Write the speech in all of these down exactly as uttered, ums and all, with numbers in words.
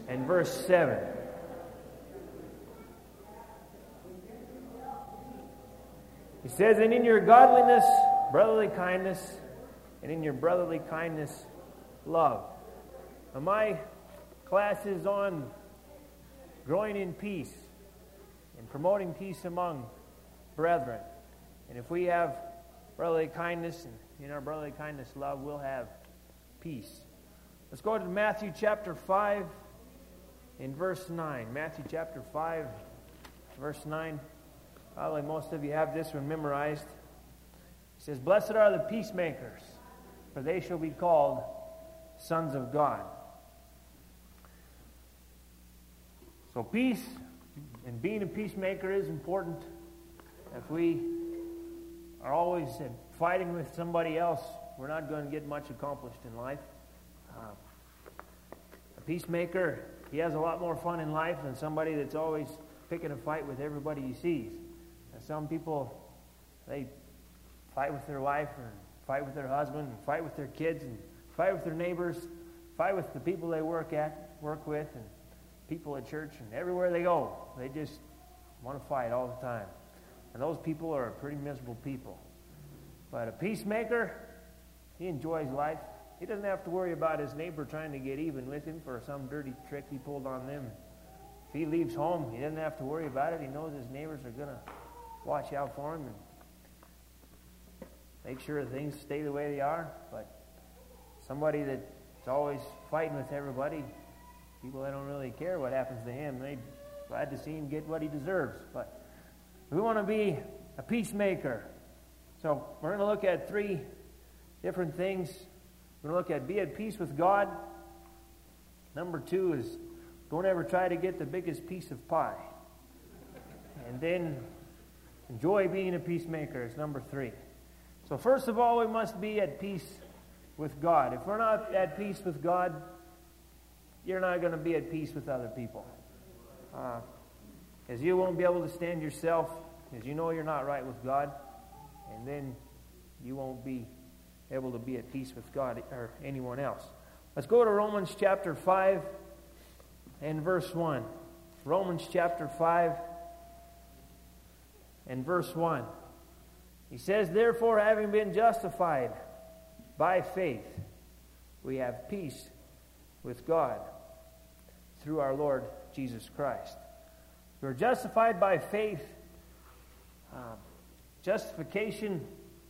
and verse seven. He says, "And in your godliness, brotherly kindness, and in your brotherly kindness, love." Now my class is on growing in peace and promoting peace among brethren. And if we have brotherly kindness, and in our brotherly kindness love, we'll have peace. Let's go to Matthew chapter five in verse nine. Matthew chapter five, verse nine. Probably most of you have this one memorized. It says, "Blessed are the peacemakers, for they shall be called sons of God." So peace and being a peacemaker is important. If we are always fighting with somebody else, we're not going to get much accomplished in life. Uh, a peacemaker, he has a lot more fun in life than somebody that's always picking a fight with everybody he sees. And some people, they fight with their wife, or fight with their husband, and fight with their kids, and fight with their neighbors, fight with the people they work at, work with, and people at church, and everywhere they go, they just want to fight all the time. And those people are pretty miserable people. But a peacemaker, he enjoys life. He doesn't have to worry about his neighbor trying to get even with him for some dirty trick he pulled on them. If he leaves home, he doesn't have to worry about it. He knows his neighbors are going to watch out for him and make sure that things stay the way they are. But somebody that's always fighting with everybody, people that don't really care what happens to him, they're glad to see him get what he deserves. But we want to be a peacemaker. So we're going to look at three different things. We're going to look at be at peace with God. Number two is don't ever try to get the biggest piece of pie. And then enjoy being a peacemaker is number three. So first of all, we must be at peace with God. If we're not at peace with God, you're not going to be at peace with other people. Uh, Because you won't be able to stand yourself, because you know you're not right with God, and then you won't be able to be at peace with God or anyone else. Let's go to Romans chapter five and verse one. Romans chapter five and verse one. He says, "Therefore, having been justified by faith, we have peace with God through our Lord Jesus Christ." We're justified by faith. Uh, justification,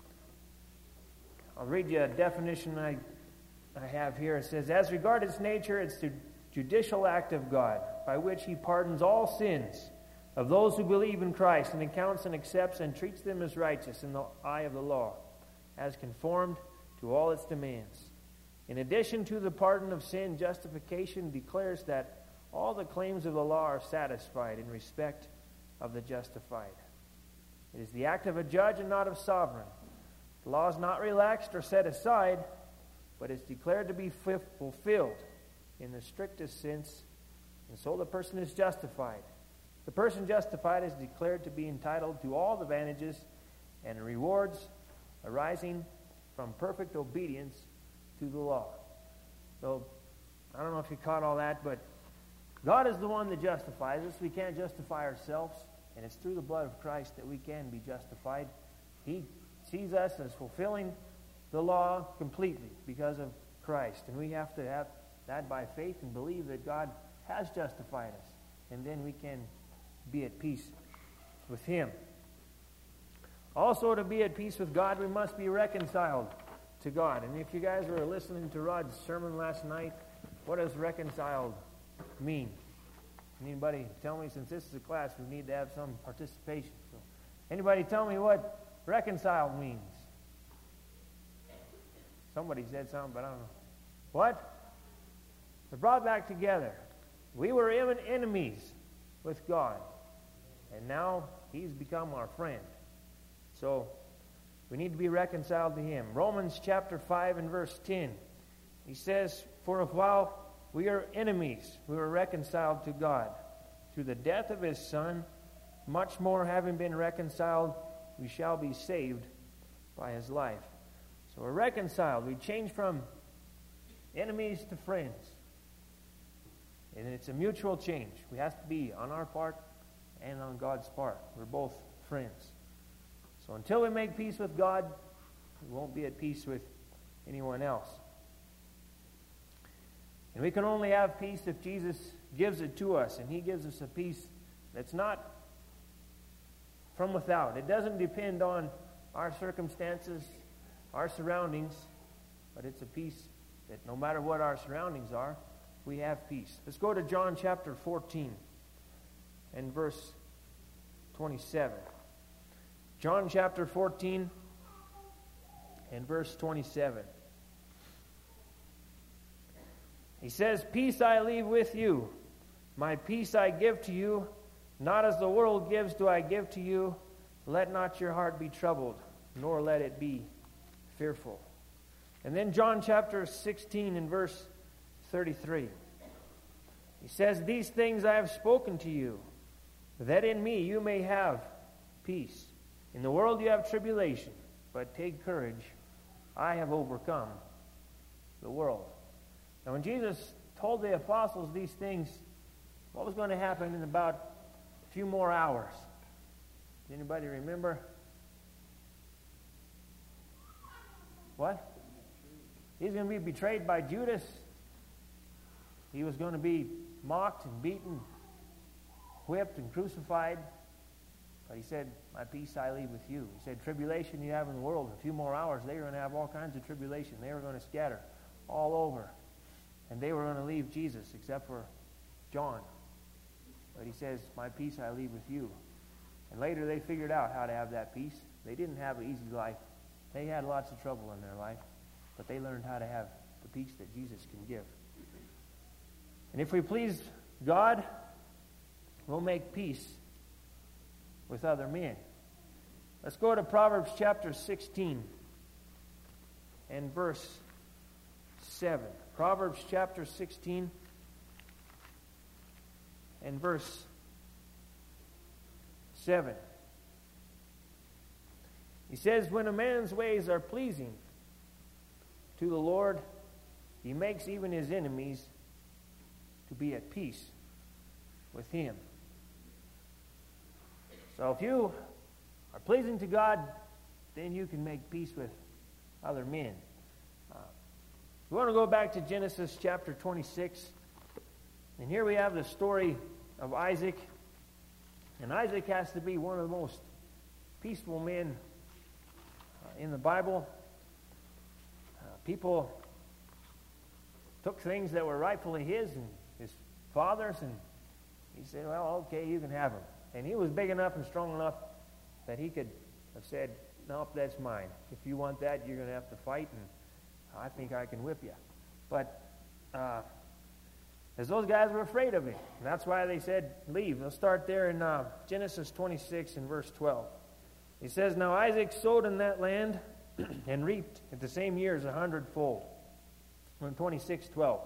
I'll read you a definition I, I have here. It says, "As regards its nature, it's the judicial act of God, by which he pardons all sins of those who believe in Christ, and accounts and accepts and treats them as righteous in the eye of the law, as conformed to all its demands. In addition to the pardon of sin, justification declares that all the claims of the law are satisfied in respect of the justified. It is the act of a judge and not of sovereign. The law is not relaxed or set aside, but is declared to be fulfilled in the strictest sense, and so the person is justified. The person justified is declared to be entitled to all the advantages and rewards arising from perfect obedience to the law." So, I don't know if you caught all that, but God is the one that justifies us. We can't justify ourselves, and it's through the blood of Christ that we can be justified. He sees us as fulfilling the law completely because of Christ, and we have to have that by faith and believe that God has justified us, and then we can be at peace with Him. Also, to be at peace with God, we must be reconciled to God. And if you guys were listening to Rod's sermon last night, what does reconciled mean? Anybody tell me? Since this is a class, we need to have some participation. So, anybody tell me what reconciled means? Somebody said something, but I don't know. What? They're brought back together. We were even enemies with God, and now He's become our friend. So we need to be reconciled to Him. Romans chapter five and verse ten. He says, "For a while we are enemies, we were reconciled to God through the death of His Son. Much more, having been reconciled, we shall be saved by His life." So we're reconciled. We change from enemies to friends. And it's a mutual change. We have to be on our part and on God's part. We're both friends. So until we make peace with God, we won't be at peace with anyone else. And we can only have peace if Jesus gives it to us, and He gives us a peace that's not from without. It doesn't depend on our circumstances, our surroundings, but it's a peace that no matter what our surroundings are, we have peace. Let's go to John chapter fourteen and verse twenty-seven. John chapter fourteen and verse twenty-seven. He says, "Peace I leave with you, my peace I give to you, not as the world gives do I give to you. Let not your heart be troubled, nor let it be fearful." And then John chapter sixteen and verse thirty-three. He says, "These things I have spoken to you, that in me you may have peace. In the world you have tribulation, but take courage. I have overcome the world." Now when Jesus told the apostles these things, what was going to happen in about a few more hours? Does anybody remember? What? He's going to be betrayed by Judas. He was going to be mocked and beaten, whipped and crucified. But He said, "My peace I leave with you." He said, tribulation you have in the world, in a few more hours, they were going to have all kinds of tribulation. They were going to scatter all over. And they were going to leave Jesus, except for John. But He says, "My peace I leave with you." And later they figured out how to have that peace. They didn't have an easy life. They had lots of trouble in their life. But they learned how to have the peace that Jesus can give. And if we please God, we'll make peace with other men. Let's go to Proverbs chapter sixteen and verse seven. Proverbs chapter sixteen and verse seven. He says, "When a man's ways are pleasing to the Lord, He makes even his enemies to be at peace with him." So if you are pleasing to God, then you can make peace with other men. Uh, we want to go back to Genesis chapter twenty-six. And here we have the story of Isaac. And Isaac has to be one of the most peaceful men uh, in the Bible. Uh, people took things that were rightfully his and his father's, and he said, "Well, okay, you can have them." And he was big enough and strong enough that he could have said, "Nope, that's mine. If you want that, you're going to have to fight, and I think I can whip you." But uh, as those guys were afraid of him, and that's why they said, "Leave." Let's start there in uh, Genesis twenty-six and verse twelve. He says, "Now Isaac sowed in that land and reaped at the same years a hundredfold." From twenty-six twelve.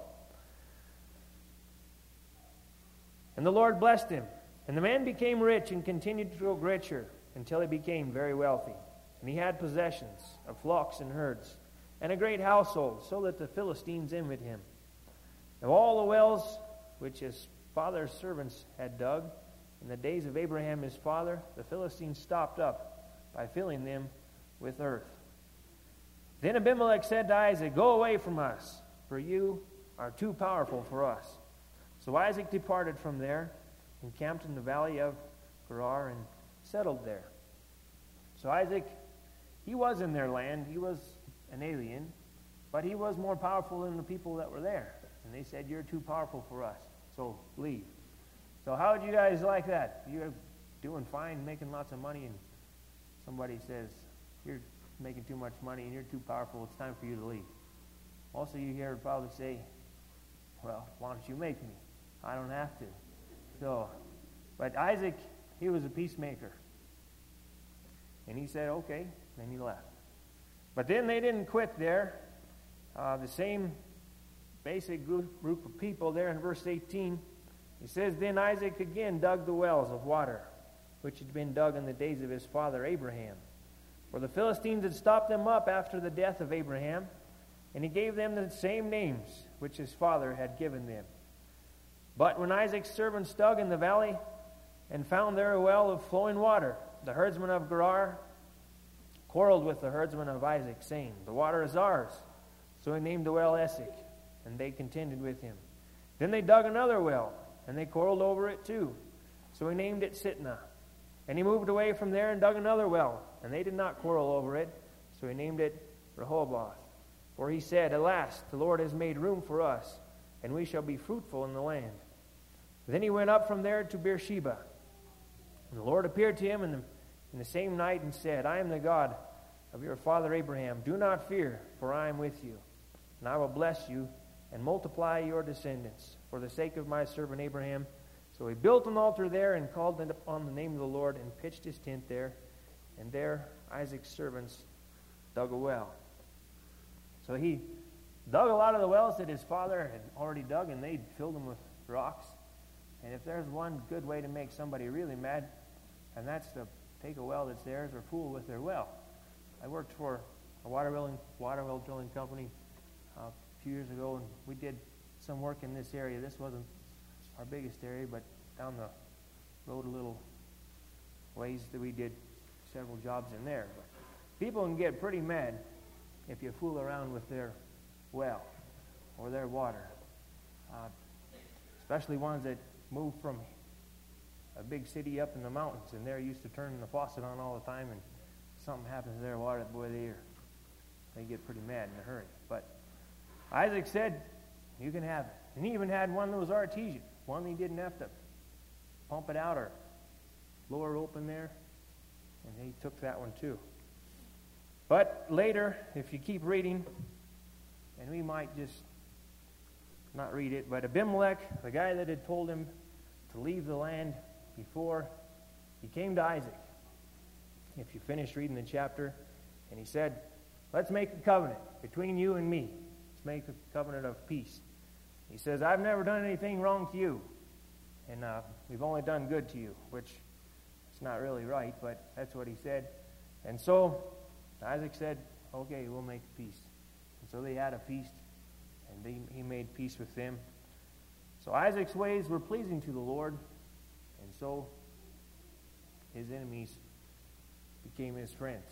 "And the Lord blessed him, and the man became rich and continued to grow richer until he became very wealthy. And he had possessions of flocks and herds, and a great household, so that the Philistines envied him. Now all the wells which his father's servants had dug in the days of Abraham his father, the Philistines stopped up by filling them with earth. Then Abimelech said to Isaac, 'Go away from us, for you are too powerful for us.' So Isaac departed from there, and camped in the valley of Gerar, and settled there." So Isaac, he was in their land. He was an alien, but he was more powerful than the people that were there. And they said, "You're too powerful for us, so leave." So how would you guys like that? You're doing fine, making lots of money, and somebody says, "You're making too much money and you're too powerful, it's time for you to leave." Most of you here would probably say, "Well, why don't you make me? I don't have to." So, but Isaac, he was a peacemaker. And he said, okay, then he left. But then they didn't quit there. Uh, the same basic group, group of people there in verse eighteen, he says, "Then Isaac again dug the wells of water, which had been dug in the days of his father Abraham. For the Philistines had stopped them up after the death of Abraham, and he gave them the same names which his father had given them. But when Isaac's servants dug in the valley and found there a well of flowing water, the herdsmen of Gerar quarreled with the herdsmen of Isaac, saying, "The water is ours." So he named the well Esek, and they contended with him. Then they dug another well, and they quarreled over it too. So he named it Sitnah. And he moved away from there and dug another well, and they did not quarrel over it. So he named it Rehoboth. For he said, "Alas, the Lord has made room for us, and we shall be fruitful in the land." Then he went up from there to Beersheba. And the Lord appeared to him in the, in the same night and said, "I am the God of your father Abraham. Do not fear, for I am with you. And I will bless you and multiply your descendants for the sake of my servant Abraham." So he built an altar there and called upon the name of the Lord and pitched his tent there. And there Isaac's servants dug a well. So he dug a lot of the wells that his father had already dug, and they filled them with rocks. And if there's one good way to make somebody really mad, and that's to take a well that's theirs or fool with their well. I worked for a water well, water well drilling company uh, a few years ago, and we did some work in this area. This wasn't our biggest area, but down the road a little ways that we did several jobs in there. But people can get pretty mad if you fool around with their well or their water, uh, especially ones that move from a big city up in the mountains, and they're used to turning the faucet on all the time, and something happens to their water, boy, they are, they get pretty mad in a hurry. But Isaac said, "You can have it." And he even had one that was artesian, one that he didn't have to pump it out or blow it open there, and he took that one too. But later, if you keep reading, and we might just not read it, but Abimelech, the guy that had told him to leave the land before, he came to Isaac. If you finish reading the chapter, and he said, "Let's make a covenant between you and me. Let's make a covenant of peace." He says, "I've never done anything wrong to you, and uh, we've only done good to you," which is not really right, but that's what he said. And so Isaac said, "Okay, we'll make peace." And so they had a feast, and they, he made peace with them. So Isaac's ways were pleasing to the Lord, and so his enemies became his friends.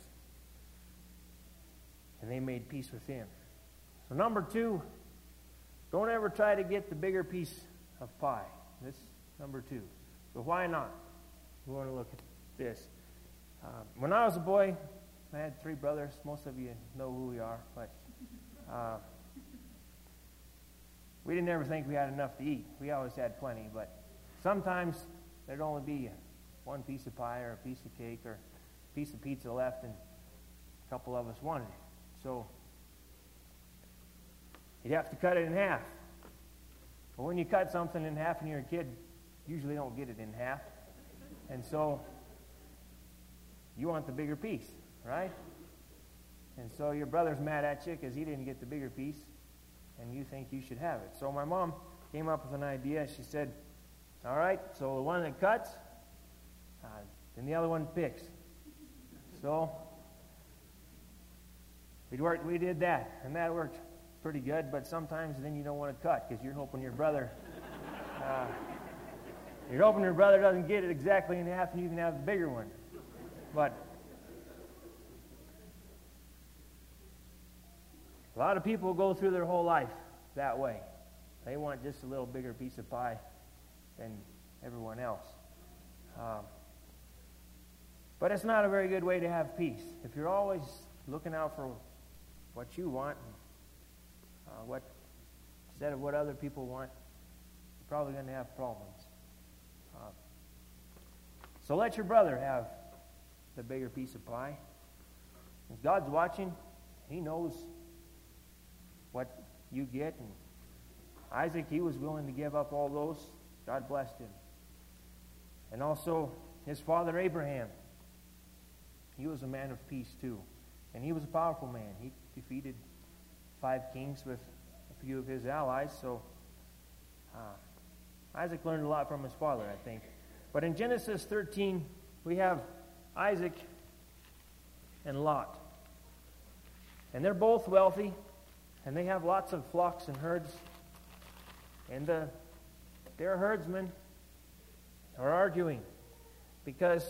And they made peace with him. So number two, don't ever try to get the bigger piece of pie. This number two. So why not? We want to look at this. Uh, when I was a boy, I had three brothers. Most of you know who we are, but uh, we didn't ever think we had enough to eat. We always had plenty, but sometimes there'd only be one piece of pie or a piece of cake or a piece of pizza left, and a couple of us wanted it. So you'd have to cut it in half. But when you cut something in half and you're a kid, you usually don't get it in half. And so you want the bigger piece, right? And so your brother's mad at you because he didn't get the bigger piece, and you think you should have it. So my mom came up with an idea. She said, "All right, so the one that cuts, uh, then the other one picks." So we worked, we did that, and that worked pretty good. But sometimes then you don't want to cut because you're hoping your brother, uh, you're hoping your brother doesn't get it exactly in half, and you can have the bigger one. But a lot of people go through their whole life that way. They want just a little bigger piece of pie than everyone else. Um, but it's not a very good way to have peace. If you're always looking out for what you want, uh, what instead of what other people want, you're probably going to have problems. Uh, so let your brother have the bigger piece of pie. If God's watching, He knows what you get. And Isaac, he was willing to give up all those. God blessed him. And also his father Abraham, he was a man of peace too. And he was a powerful man. He defeated five kings with a few of his allies. So uh, Isaac learned a lot from his father, I think. But in Genesis thirteen, we have Isaac and Lot. And they're both wealthy, and they have lots of flocks and herds. And the their herdsmen are arguing because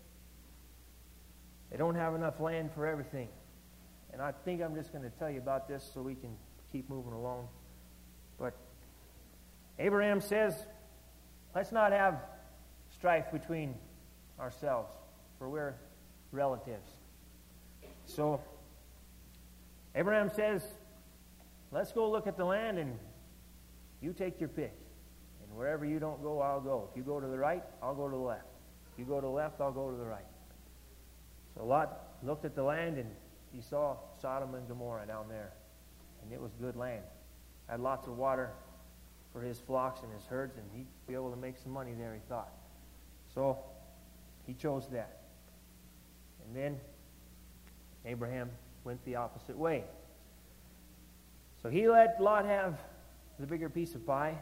they don't have enough land for everything. And I think I'm just going to tell you about this so we can keep moving along. But Abraham says, let's not have strife between ourselves, for we're relatives. So Abraham says, let's go look at the land and you take your pick. And wherever you don't go, I'll go. If you go to the right, I'll go to the left. If you go to the left, I'll go to the right. So Lot looked at the land and he saw Sodom and Gomorrah down there. And it was good land. Had lots of water for his flocks and his herds, and he'd be able to make some money there, he thought. So he chose that. And then Abraham went the opposite way. So he let Lot have the bigger piece of pie.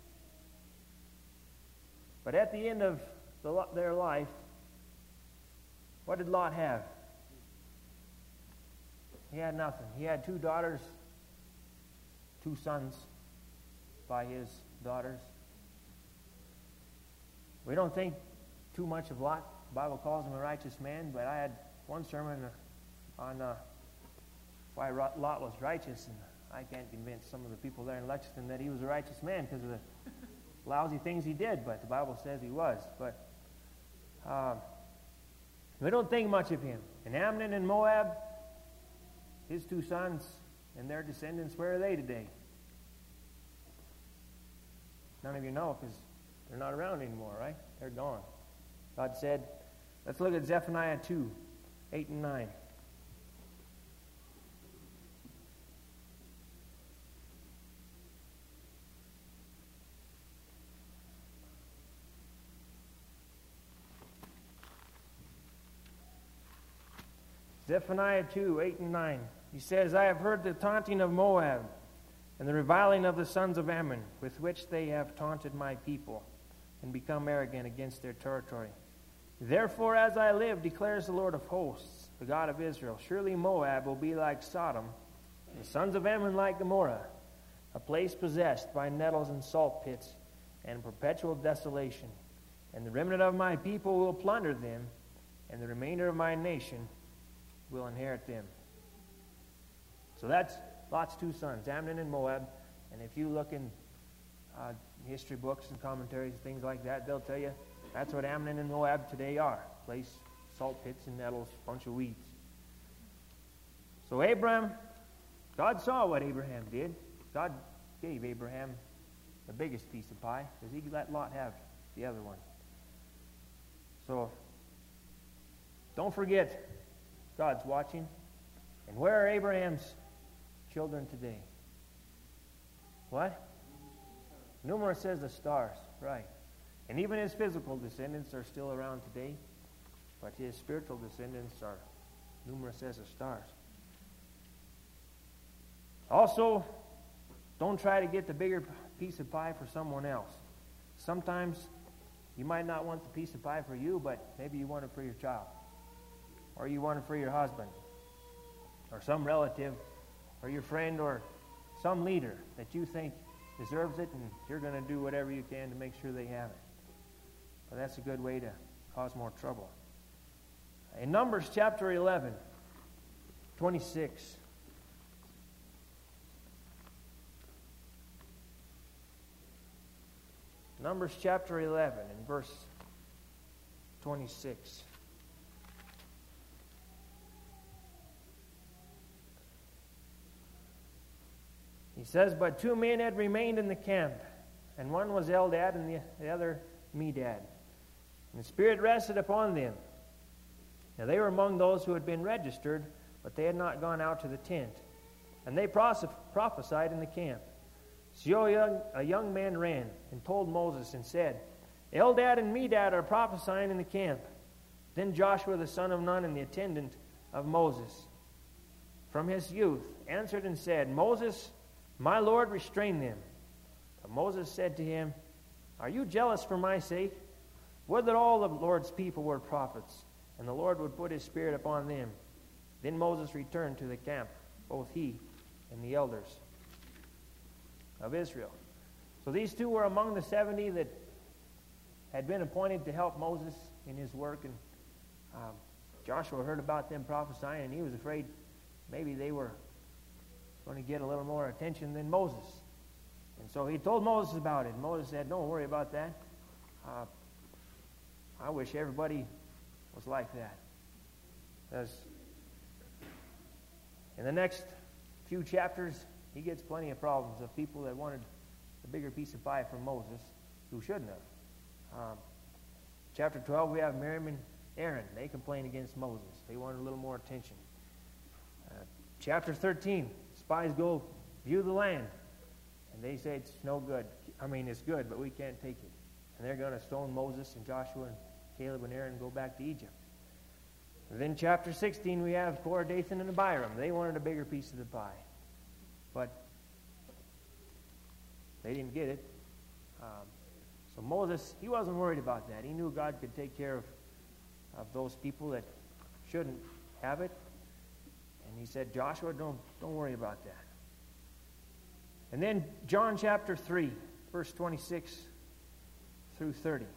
But at the end of the, their life, what did Lot have? He had nothing. He had two daughters, two sons by his daughters. We don't think too much of Lot. The Bible calls him a righteous man, but I had one sermon on uh, why Lot was righteous, and I can't convince some of the people there in Lexington that he was a righteous man because of the lousy things he did, but the Bible says he was. But um, we don't think much of him. And Ammon and Moab, his two sons and their descendants, where are they today? None of you know because they're not around anymore, right? They're gone. God said, let's look at Zephaniah two, eight and nine. Zephaniah two, eight and nine. He says, I have heard the taunting of Moab and the reviling of the sons of Ammon, with which they have taunted my people and become arrogant against their territory. Therefore, as I live, declares the Lord of hosts, the God of Israel, surely Moab will be like Sodom, and the sons of Ammon like Gomorrah, a place possessed by nettles and salt pits and perpetual desolation. And the remnant of my people will plunder them, and the remainder of my nation will inherit them. So that's Lot's two sons, Ammon and Moab. And if you look in uh, history books and commentaries, things like that, they'll tell you that's what Ammon and Moab today are. Place, salt pits and nettles, bunch of weeds. So Abraham, God saw what Abraham did. God gave Abraham the biggest piece of pie because he let Lot have the other one. So don't forget, God's watching. And where are Abraham's children today? What? Numerous as the stars, right. And even his physical descendants are still around today, but his spiritual descendants are numerous as the stars. Also, don't try to get the bigger piece of pie for someone else. Sometimes you might not want the piece of pie for you, but maybe you want it for your child. Or you want it for your husband, or some relative, or your friend, or some leader that you think deserves it, and you're going to do whatever you can to make sure they have it. But that's a good way to cause more trouble. In Numbers chapter eleven, twenty-six. Numbers chapter eleven and verse twenty-six. He says, but two men had remained in the camp, and one was Eldad and the, the other Medad. And the Spirit rested upon them. Now they were among those who had been registered, but they had not gone out to the tent. And they pros- prophesied in the camp. So a young, a young man ran and told Moses and said, Eldad and Medad are prophesying in the camp. Then Joshua the son of Nun and the attendant of Moses, from his youth, answered and said, Moses, my Lord, restrain them. But Moses said to him, are you jealous for my sake? Would that all the Lord's people were prophets, and the Lord would put his Spirit upon them. Then Moses returned to the camp, both he and the elders of Israel. So these two were among the seventy that had been appointed to help Moses in his work. And um, Joshua heard about them prophesying, and he was afraid maybe they were going to get a little more attention than Moses. And so he told Moses about it. And Moses said, don't worry about that. Uh, I wish everybody was like that. Because in the next few chapters, he gets plenty of problems of people that wanted a bigger piece of pie from Moses who shouldn't have. Um, chapter twelve, we have Miriam and Aaron. They complain against Moses. They wanted a little more attention. Uh, chapter thirteen, spies go view the land. And they say it's no good. I mean, it's good, but we can't take it. And they're going to stone Moses and Joshua and Caleb and Aaron and go back to Egypt. And then chapter sixteen, we have Korah, Dathan, and Abiram. They wanted a bigger piece of the pie. But they didn't get it. Um, so Moses, he wasn't worried about that. He knew God could take care of, of those people that shouldn't have it. And he said, Joshua, don't, don't worry about that. And then John chapter three, verse twenty-six through thirty.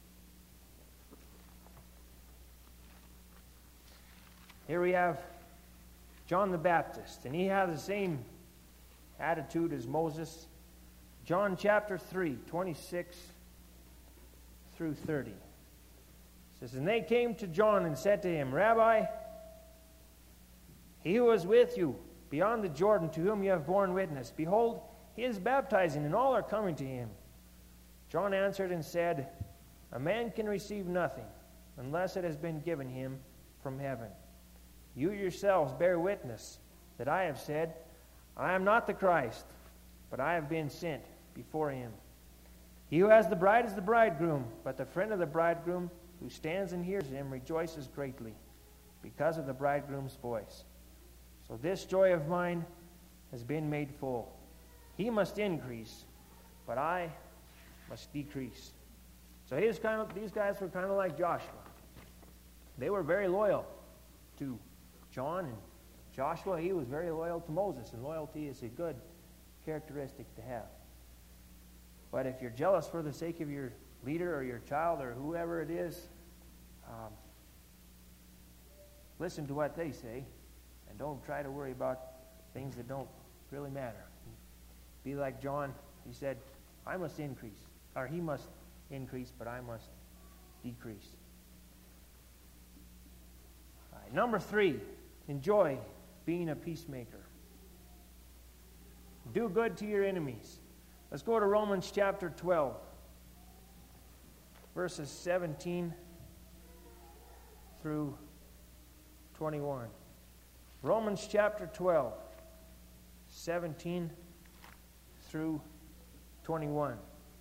Here we have John the Baptist, and he has the same attitude as Moses. John chapter three, twenty-six through thirty. It says, and they came to John and said to him, Rabbi, he who was with you beyond the Jordan, to whom you have borne witness, behold, he is baptizing, and all are coming to him. John answered and said, a man can receive nothing unless it has been given him from heaven. You yourselves bear witness that I have said, I am not the Christ, but I have been sent before him. He who has the bride is the bridegroom, but the friend of the bridegroom who stands and hears him rejoices greatly because of the bridegroom's voice. So this joy of mine has been made full. He must increase, but I must decrease. So he was kind of, these guys were kind of like Joshua. They were very loyal to John, and Joshua, he was very loyal to Moses, and loyalty is a good characteristic to have. But if you're jealous for the sake of your leader or your child or whoever it is, um, listen to what they say, and don't try to worry about things that don't really matter. Be like John. He said, I must increase, or he must increase, but I must decrease. All right, number three, enjoy being a peacemaker. Do good to your enemies. Let's go to Romans chapter twelve, verses seventeen through twenty-one. Romans chapter twelve, seventeen through twenty-one. It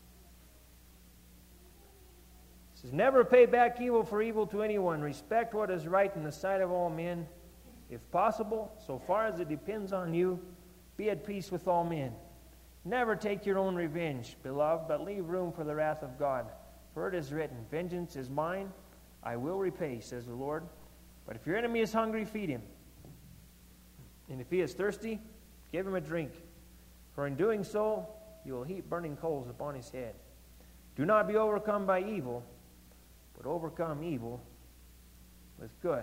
says, never pay back evil for evil to anyone. Respect what is right in the sight of all men. If possible, so far as it depends on you, be at peace with all men. Never take your own revenge, beloved, but leave room for the wrath of God. For it is written, vengeance is mine, I will repay, says the Lord. But if your enemy is hungry, feed him. And if he is thirsty, give him a drink. For in doing so, you will heap burning coals upon his head. Do not be overcome by evil, but overcome evil with good.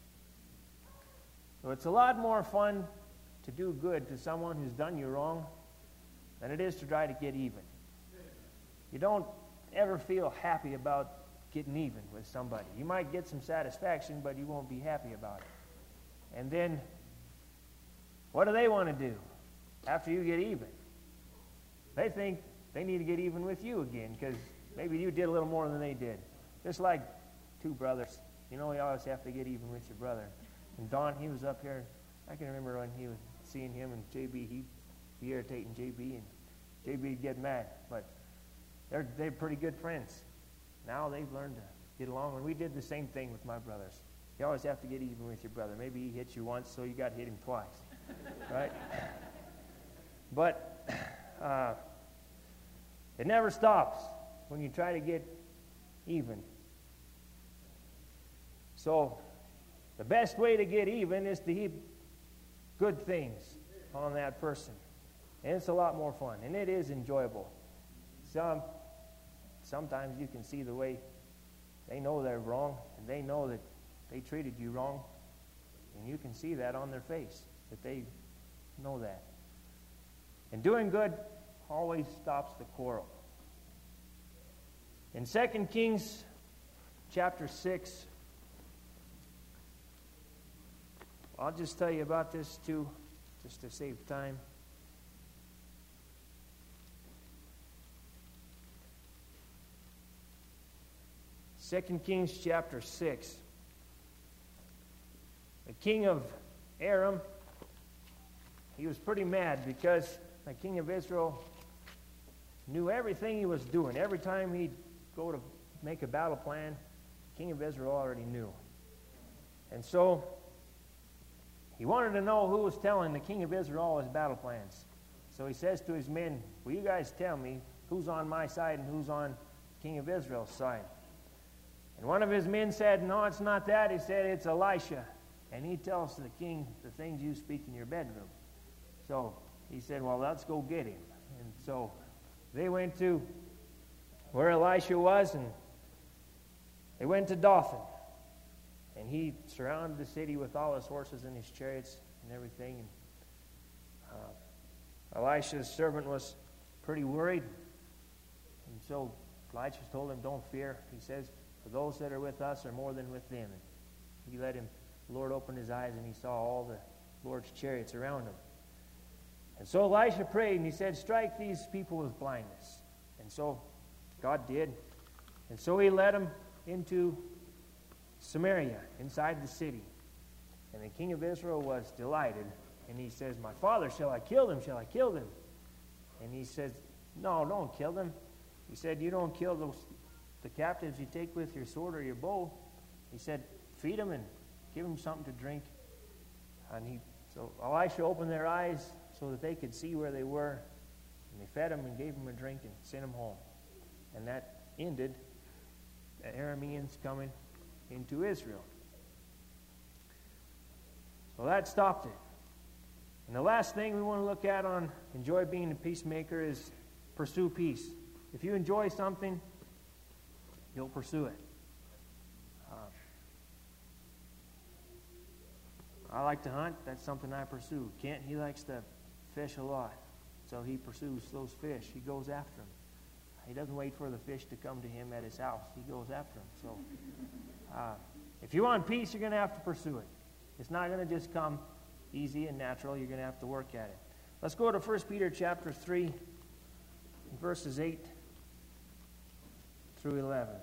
So it's a lot more fun to do good to someone who's done you wrong than it is to try to get even. You don't ever feel happy about getting even with somebody. You might get some satisfaction, but you won't be happy about it. And then, what do they want to do after you get even? They think they need to get even with you again because maybe you did a little more than they did. Just like two brothers. You know, you always have to get even with your brother. And Don, he was up here. I can remember when he was seeing him and J B, he'd be irritating J B, and J B'd get mad. But they're, they're pretty good friends. Now they've learned to get along. And we did the same thing with my brothers. You always have to get even with your brother. Maybe he hit you once, so you got to hit him twice. Right? But uh, it never stops when you try to get even. So the best way to get even is to heap good things on that person. And it's a lot more fun. And it is enjoyable some, sometimes you can see the way they know they're wrong, and they know that they treated you wrong, and you can see that on their face, that they know that. And doing good always stops the quarrel. In Second Kings chapter six, I'll just tell you about this too, just to save time. Second Kings chapter six. The king of Aram, he was pretty mad because the king of Israel knew everything he was doing. Every time he'd go to make a battle plan, the king of Israel already knew. And so he wanted to know who was telling the king of Israel all his battle plans. So he says to his men, will you guys tell me who's on my side and who's on the king of Israel's side? And one of his men said, no, it's not that. He said, it's Elisha. And he tells the king the things you speak in your bedroom. So he said, well, let's go get him. And so they went to where Elisha was, and they went to Dothan. And he surrounded the city with all his horses and his chariots and everything. And uh, Elisha's servant was pretty worried. And so Elisha told him, don't fear. He says, for those that are with us are more than with them. And he let him, the Lord opened his eyes, and he saw all the Lord's chariots around him. And so Elisha prayed, and he said, strike these people with blindness. And so God did. And so he led them into Samaria, inside the city. And the king of Israel was delighted. And he says, my father, shall I kill them? Shall I kill them? And he says, no, don't kill them. He said, you don't kill those the captives you take with your sword or your bow. He said, feed them and give them something to drink. And he, so Elisha opened their eyes so that they could see where they were. And they fed them and gave them a drink and sent them home. And that ended the Arameans coming into Israel. So that stopped it. And the last thing we want to look at on enjoy being a peacemaker is pursue peace. If you enjoy something, you'll pursue it. Uh, I like to hunt. That's something I pursue. Kent, he likes to fish a lot. So he pursues those fish. He goes after them. He doesn't wait for the fish to come to him at his house. He goes after them. So uh, if you want peace, you're going to have to pursue it. It's not going to just come easy and natural. You're going to have to work at it. Let's go to First Peter chapter three, verses eight through eleven.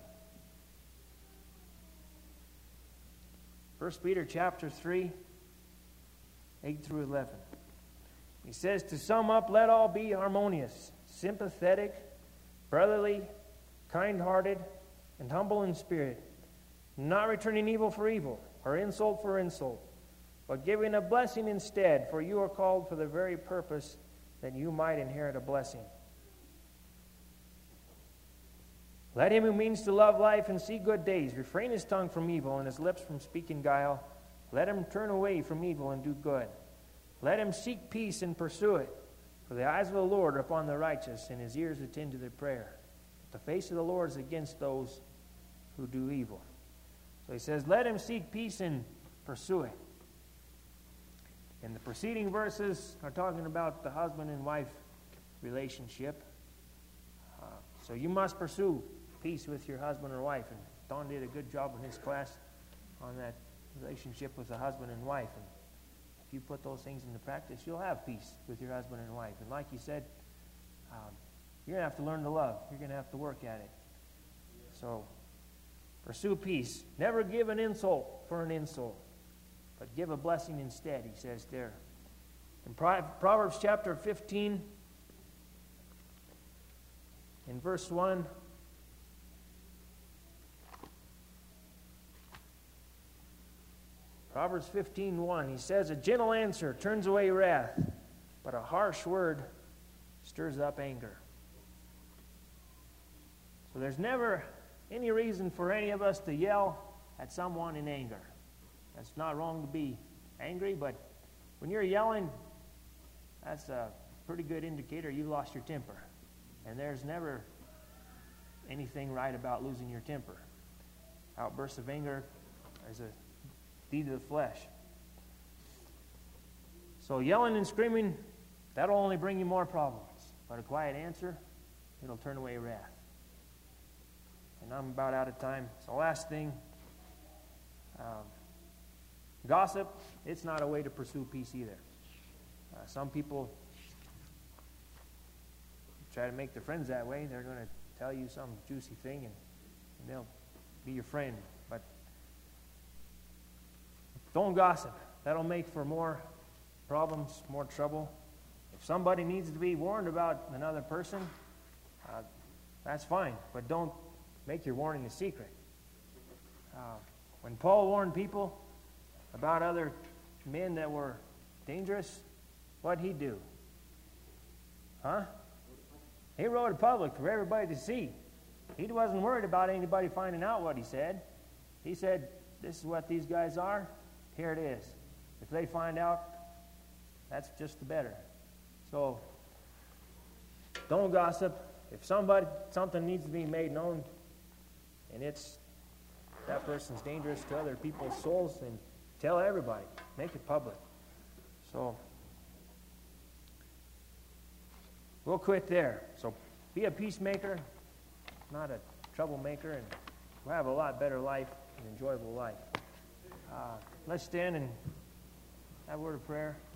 First Peter chapter three, eight through eleven. He says, to sum up, let all be harmonious, sympathetic, brotherly, kind-hearted, and humble in spirit, not returning evil for evil, or insult for insult, but giving a blessing instead, for you are called for the very purpose that you might inherit a blessing. Let him who means to love life and see good days refrain his tongue from evil and his lips from speaking guile. Let him turn away from evil and do good. Let him seek peace and pursue it. For the eyes of the Lord are upon the righteous, and his ears attend to their prayer. But the face of the Lord is against those who do evil. So he says, let him seek peace and pursue it. And the preceding verses are talking about the husband and wife relationship. Uh, so you must pursue peace with your husband or wife. And Don did a good job in his class on that relationship with the husband and wife. And if you put those things into practice, you'll have peace with your husband and wife. And like you said, um, you're going to have to learn to love. You're going to have to work at it. So pursue peace. Never give an insult for an insult, but give a blessing instead, he says there. In Proverbs chapter fifteen, in verse one, Proverbs fifteen one, he says, a gentle answer turns away wrath, but a harsh word stirs up anger. So there's never any reason for any of us to yell at someone in anger. It's not wrong to be angry, but when you're yelling, that's a pretty good indicator you lost your temper. And there's never anything right about losing your temper. Outbursts of anger is a deed of the flesh. So yelling and screaming, that'll only bring you more problems. But a quiet answer, it'll turn away wrath. And I'm about out of time. So last thing, um, gossip, it's not a way to pursue peace either. Uh, some people try to make their friends that way. They're going to tell you some juicy thing, and, and they'll be your friend. But don't gossip. That'll make for more problems, more trouble. If somebody needs to be warned about another person, uh, that's fine. But don't make your warning a secret. Uh, when Paul warned people about other men that were dangerous, what'd he do? Huh? He wrote it public for everybody to see. He wasn't worried about anybody finding out what he said. He said, this is what these guys are. Here it is. If they find out, that's just the better. So, don't gossip. If somebody, something needs to be made known, and it's that person's dangerous to other people's souls, then tell everybody. Make it public. So, we'll quit there. So, be a peacemaker, not a troublemaker, and we'll have a lot better life, an enjoyable life. Uh, let's stand and have a word of prayer.